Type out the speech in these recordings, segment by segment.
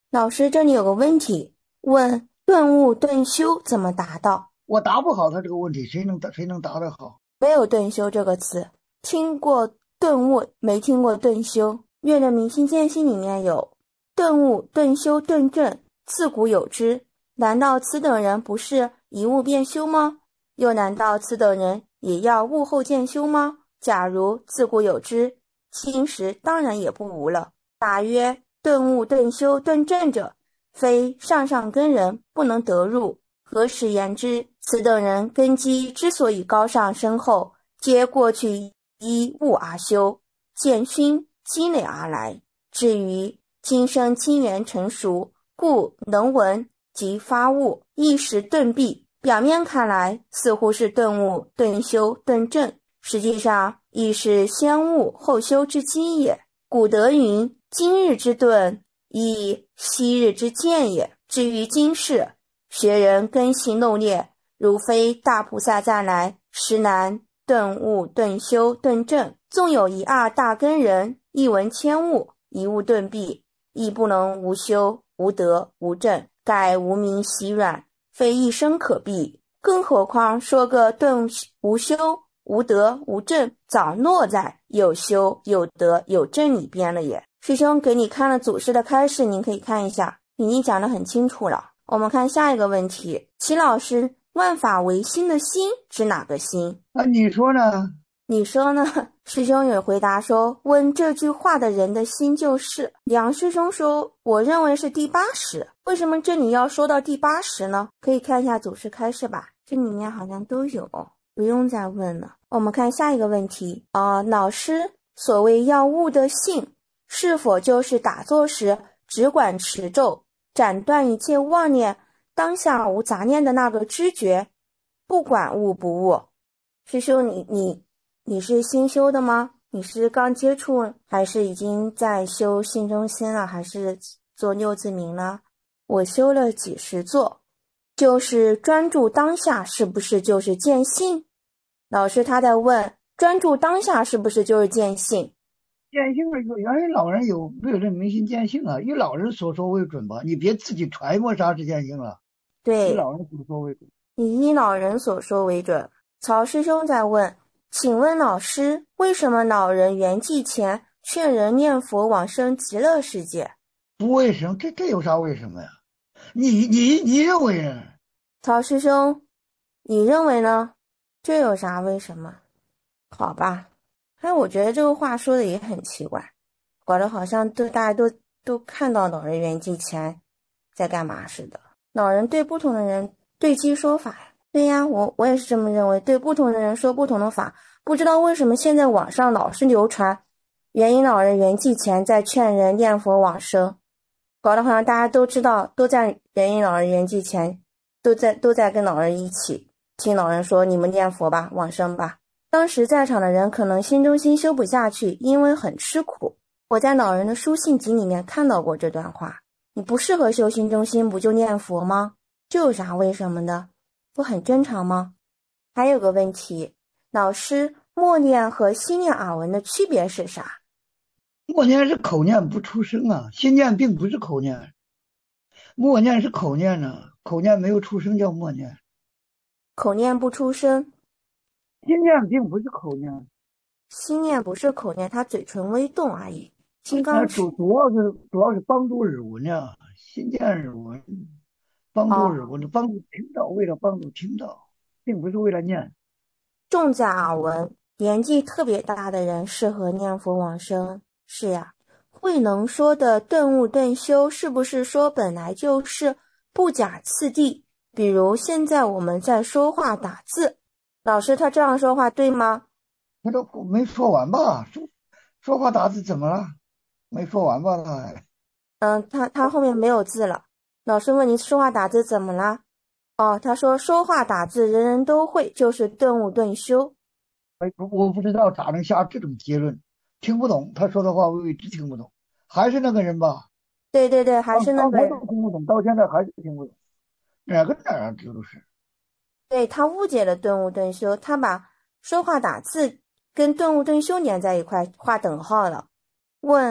老师，这里有个问题，问顿悟顿修怎么达到？ 我答不好他这个问题，谁能答得好？ 没有顿修这个词，听过顿悟，没听过顿修。《岳的明心见性》里面有顿悟、顿修、顿证，自古有之。难道此等人不是一悟便修吗？又难道此等人也要悟后见修吗？假如自古有之，今时当然也不无了。答曰：顿悟、顿修、顿证者，非上上根人不能得入。何使言之？此等人根基之所以高尚深厚，皆过去依悟而修，见熏积累而来。至于今生机缘成熟，故能闻即发悟，一时顿闭。表面看来似乎是顿悟、顿修、顿证，实际上亦是先悟后修之机也。古德云：今日之顿，亦昔日之见也。至于今世，学人根性漏劣，如非大菩萨再来，实难顿悟、顿修、顿证。纵有一二大根人，一闻千悟，一悟顿闭，亦不能无修、无德、无证，盖无名习软，非一生可避。更何况说个顿无修、无德、无证，早落在有修、有德、有证里边了也。师兄给你看了祖师的开示，您可以看一下，已经讲得很清楚了。我们看下一个问题，齐老师，万法唯心的心指哪个心？ 那你说呢？ 你说呢？师兄有回答说，问这句话的人的心就是。梁师兄说，我认为是第80。为什么这里要说到第80呢？可以看一下祖师开示吧，这里面好像都有，不用再问了。我们看下一个问题老师，所谓要悟的性，是否就是打坐时只管持咒，斩断一切妄念，当下无杂念的那个知觉，不管悟不悟？师兄，你是新修的吗？你是刚接触，还是已经在修性中心了，还是做六字明了？我修了几十座，就是专注当下，是不是就是见性？老师他在问，专注当下是不是就是见性？ 见性了，原来老人有没有这明心见性啊？以老人所说为准吧，你别自己揣摩啥是见性了。以对， 老人所说为准。 以老人所说为准。曹师兄在问，请问老师，为什么老人圆寂前劝人念佛往生极乐世界？ 不为什么？这有啥为什么呀？你认为呢？ 曹师兄，你认为呢？这有啥为什么？好吧，我觉得这个话说的也很奇怪，搞得好像大家都看到老人圆寂前在干嘛似的。老人对不同的人对机说法，对呀，我也是这么认为，对不同的人说不同的法。不知道为什么现在网上老是流传元婴老人圆寂前在劝人念佛往生，搞得好像大家都知道，都在元婴老人圆寂前都在跟老人一起听老人说，你们念佛吧，往生吧。当时在场的人可能心中心修不下去，因为很吃苦。我在老人的书信集里面看到过这段话，你不适合修心中心，不就念佛吗？这有啥为什么的？不很正常吗？还有个问题，老师，默念和心念耳闻的区别是啥？ 默念是口念不出声啊，心念并不是口念，默念是口念呢、口念没有出声叫默念， 口念不出声， 心念并不是口念。 心念不是口念，他嘴唇微动而已。金刚持主要是帮助耳闻呀，心见耳闻，帮助耳闻，帮助听到，为了帮助听到，并不是为了念。 重在耳闻，年纪特别大的人适合念佛往生。是呀，慧能说的顿悟顿修，是不是说本来就是不假次第？比如现在我们在说话打字，老师他这样说话对吗？ 他都没说完吧？说话打字怎么了？没说完吧？他还他后面没有字了。老师问你说话打字怎么了？他说说话打字人人都会，就是顿悟顿修。 我不知道咋能下这种结论，听不懂他说的话，我一直听不懂。还是那个人吧， 对对对，还是那刚才都个人。 听不懂，到现在还是听不懂，哪个哪儿啊？这都是。 对，他误解了顿悟顿修，他把说话打字跟顿悟顿修连在一块画等号了。问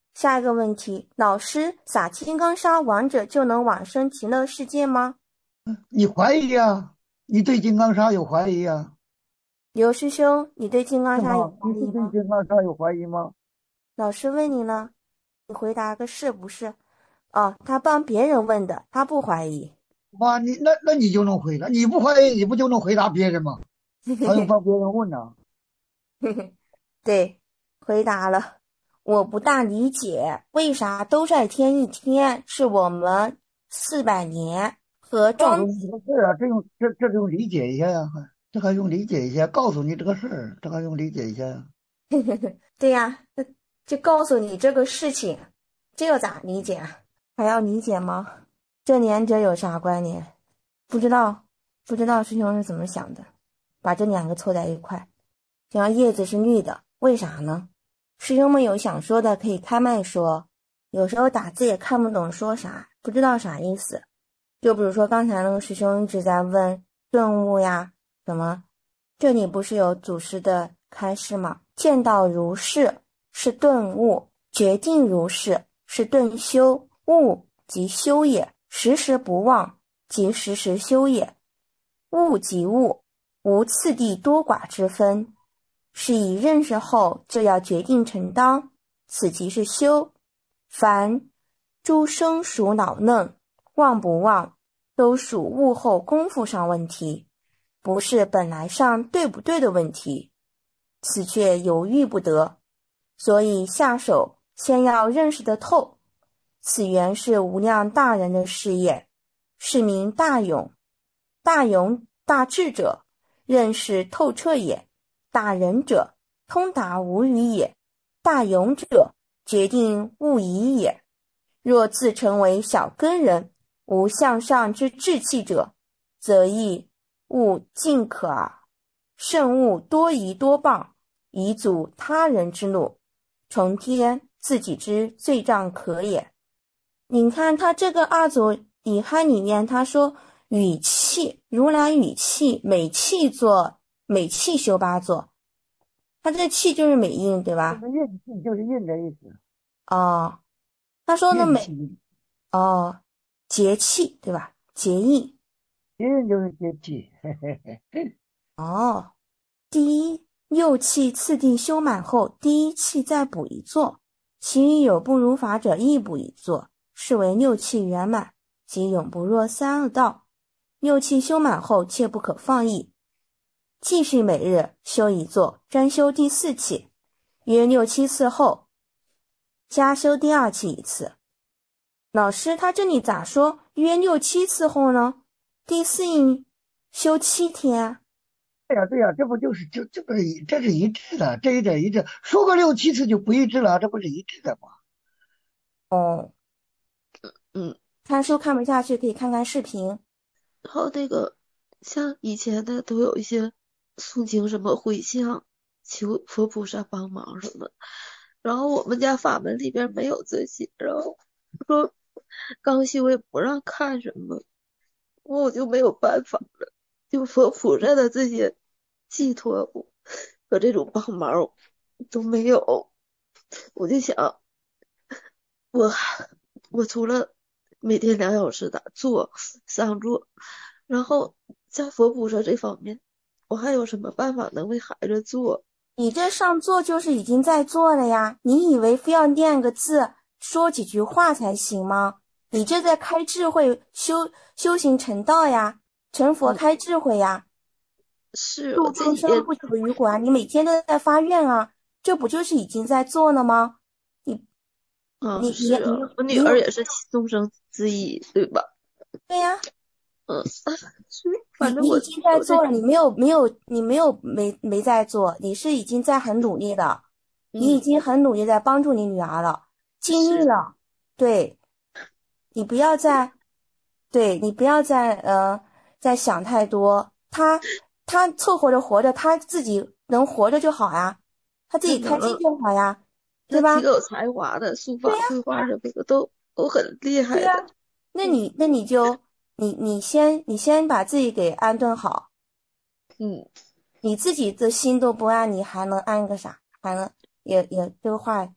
下一个问题，老师，撒金刚砂王者就能往生极乐世界吗？ 你怀疑啊？你对金刚砂有怀疑啊？ 刘师兄，你对金刚砂有是吗？你是对怀疑吗？ 金刚砂有怀疑吗？ 老师问你呢，你回答个是不是？哦，他帮别人问的，他不怀疑。 妈，那你就能回答，你不怀疑，你不就能回答别人吗？还用帮别人问呢？ 对，回答了。我不大理解，为啥兜率天一天是我们400年和庄？ 告诉你这个事儿啊，这用理解一下呀，这还用理解一下？告诉你这个事儿，这还用理解一下呀？ 对呀，就告诉你这个事情，这要咋理解啊？还要理解吗？这两者有啥关联？不知道，不知道师兄是怎么想的，把这两个凑在一块。然后叶子是绿的，为啥呢？师兄们有想说的可以开麦说，有时候打字也看不懂说啥，不知道啥意思。就比如说刚才那个师兄一直在问顿悟呀什么，这里不是有祖师的开示吗？见到如是是顿悟，决定如是是顿修，悟即修也，时时不忘即时时修也。悟即悟，无次第多寡之分，是以认识后就要决定承当，此即是修。凡诸生属老嫩，忘不忘，都属悟后功夫上问题，不是本来上对不对的问题，此却犹豫不得，所以下手先要认识得透。此原是无量大人的事业，是名大勇。大勇大智者，认识透彻也；大仁者，通达无语也；大勇者，决定勿疑也。若自称为小根人，无向上之志气者，则亦勿尽可耳。慎勿多疑多谤，以阻他人之路，重添自己之罪障可也。你看他这个二祖底汉里面，他说语气，如来语气，每气做，每气修八座。他这气就是每印，对吧？ 就是印气，就是印的意思。 哦，他说的每， 印气， 哦，节气，对吧？节义。 印就是节气。嘿嘿嘿。 哦，第一六气次第修满后，第一气再补一座，其余有不如法者亦补一座，是为六气圆满，即永不若三恶道。六气修满后，切不可放逸，继续每日修一座，专修第四气，约6、7次后，加修第二气一次。老师，他这里咋说约6、7次后呢？第四印修7天。 对呀，对呀，这不就是这不是这是一致的，这一点一致，说个6、7次就不一致了，这不是一致的吗？ 哦， 嗯， 看书看不下去，可以看看视频。 然后那个像以前的都有一些诵经什么回向，求佛菩萨帮忙什么，然后我们家法门里边没有这些，然后说刚修也不让看什么，我就没有办法了，就佛菩萨的这些寄托和这种帮忙都没有，我就想我我除了每天2小时打坐上座，然后在佛菩萨这方面，我还有什么办法能为孩子做？ 你这上座就是已经在做了呀，你以为非要念个字，说几句话才行吗？你这在开智慧，修行成道呀，成佛开智慧呀， 是度我这几天， 众生不求于果啊，你每天都在发愿啊，这不就是已经在做了吗？你你你是啊，我女你有儿也是众生之一，对吧？ 对呀， 所以反正我你已经在我这做了，你没在做，你是已经在很努力的，你已经很努力在帮助你女儿了，尽力是了，对，你不要再，对你不要再想太多，他凑合着活着，他自己能活着就好呀，他自己开心就好呀，对吧？ 那挺有才华的，书法、绘画什么的都很厉害对呀， 的。 那你就你先把自己给安顿好。 嗯， 你自己的心都不安，你还能安个啥？还能也这个话，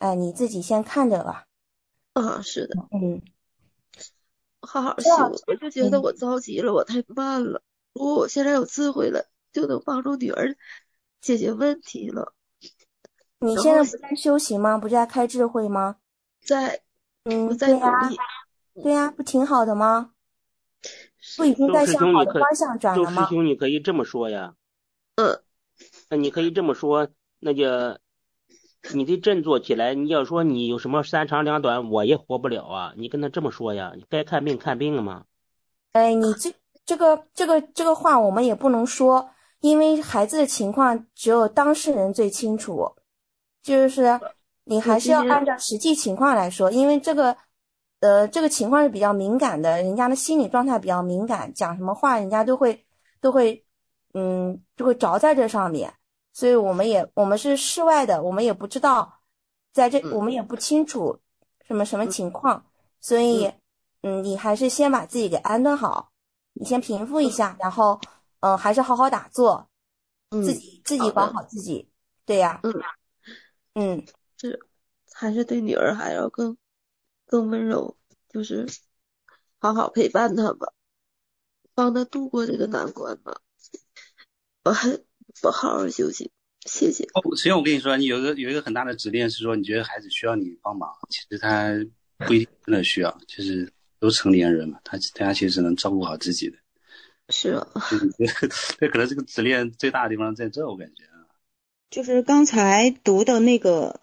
你自己先看着吧。 是的， 嗯， 好好这样修。我就觉得我着急了，我太慢了。如果我现在有智慧了，就能帮助女儿解决问题了。 你然后现在不在修行吗？不在开智慧吗？ 我在对呀， 努力。 对呀，不挺好的吗？不已是。 经在向周师兄， 好的方向转了吗？ 你可以这么说呀。 嗯。 那你可以这么说，那就你的振作起来。你要说你有什么三长两短，我也活不了啊。你跟他这么说呀，你该看病看病了吗？ 你这个话我们也不能说，因为孩子的情况只有当事人最清楚，就是你还是要按照实际情况来说，因为这个情况是比较敏感的，人家的心理状态比较敏感，讲什么话人家都会就会着在这上面，所以我们是室外的，我们也不知道，我们也不清楚什么情况，所以你还是先把自己给安顿好，你先平复一下，然后还是好好打坐，自己管好自己，对呀，嗯， 是，还是对女儿还要更温柔，就是好好陪伴她吧，帮她度过这个难关吧。我还不好好休息，谢谢。 实际上我跟你说，你有一个很大的指令是说，你觉得孩子需要你帮忙，其实他不一定真的需要，其实都成年人嘛，他其实能照顾好自己的。 是啊。 这可能这个指令最大的地方在这，我感觉就是刚才读的那个，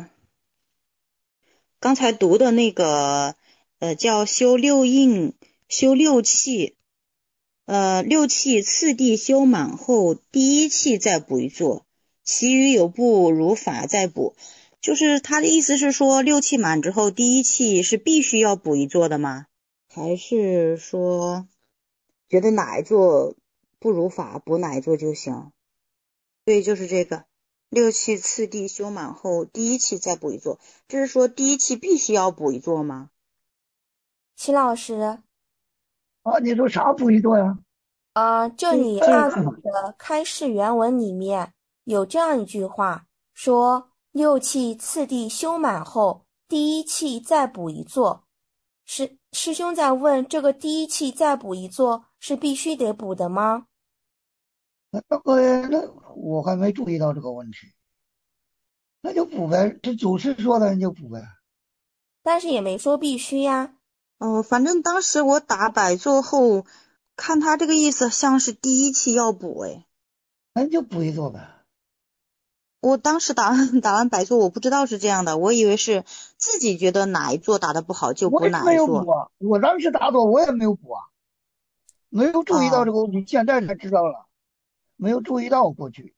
叫修六印、修六气，六气次第修满后，第一气再补一座，其余有不如法再补。就是他的意思是说，六气满之后，第一气是必须要补一座的吗？还是说觉得哪一座不如法，补哪一座就行？对，就是这个。六气次第修满后，第一气再补一座，这是说第一气必须要补一座吗？ 齐老师， 你说啥补一座呀？ 这里二组的开示原文里面有这样一句话，说六气次第修满后，第一气再补一座。师兄在问，这个第一气再补一座是必须得补的吗？ 那我还没注意到这个问题，那就补呗，这祖师说的你就补呗。 但是也没说必须呀。 反正当时我打摆坐后，看他这个意思像是第一气要补， 那你就补一座呗。 我当时打完摆坐，我不知道是这样的，我以为是自己觉得哪一座打得不好就补哪一座。 我也没有补啊，我当时打坐我也没有补啊，没有注意到这个问题，现在才知道了，没有注意到过去。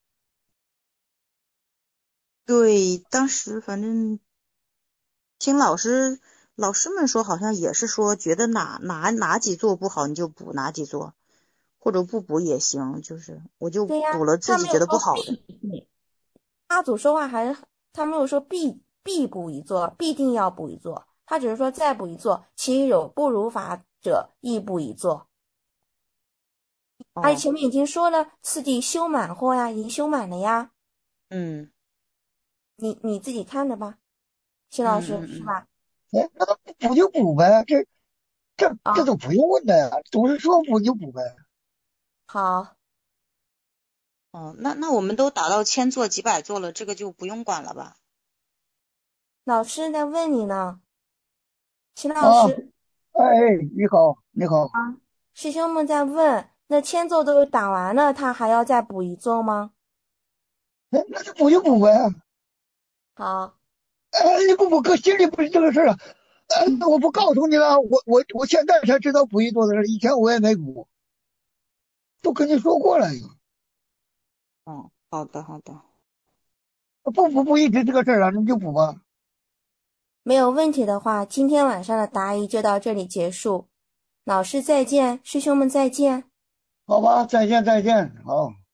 对，当时反正听老师们说，好像也是说觉得哪几座不好你就补哪几座，或者不补也行，就是我就补了自己觉得不好的。 阿祖说话他没有说必补一座，必定要补一座，他只是说再补一座，其余有不如法者亦补一座。而且前面已经说了，次第修满后呀，已经修满了呀。你自己看着吧，秦老师，是吧？ 那补就补呗，这都不用问的呀，总是说补就补呗。 好。 那我们都打到千座几百座了，这个就不用管了吧？ 老师在问你呢，秦老师。 你好，你好。 师兄们在问，那千座都打完了，他还要再补一座吗？ 那就补就补呗。 好。 你不补，可心里不是这个事啊。我不告诉你了，我现在才知道补一座的事，以前我也没补，都跟你说过了。 好的好的。 不一直这个事啊，你就补吧。 没有问题的话，今天晚上的答疑就到这里结束。老师再见，师兄们再见。 好吧，再见，好。